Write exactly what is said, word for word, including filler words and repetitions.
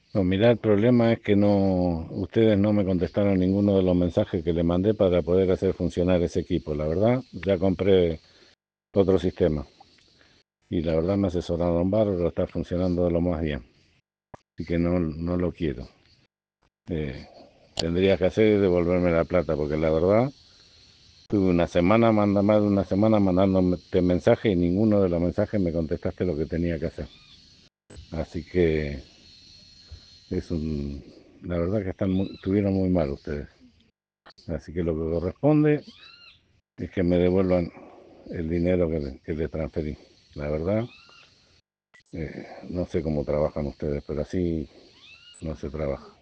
No, mirá, el problema es que no, ustedes no me contestaron ninguno de los mensajes que le mandé para poder hacer funcionar ese equipo. La verdad, ya compré otro sistema y la verdad me asesoraron bárbaro, está funcionando de lo más bien. Así que no, no lo quiero. Eh, Tendría que hacer es devolverme la plata, porque la verdad, tuve una semana, manda más de una semana mandándote mensajes y ninguno de los mensajes me contestaste lo que tenía que hacer. Así que es un, la verdad que están muy, estuvieron muy mal ustedes. Así que lo que corresponde es que me devuelvan el dinero que le, que le transferí. La verdad, eh, no sé cómo trabajan ustedes, pero así no se trabaja.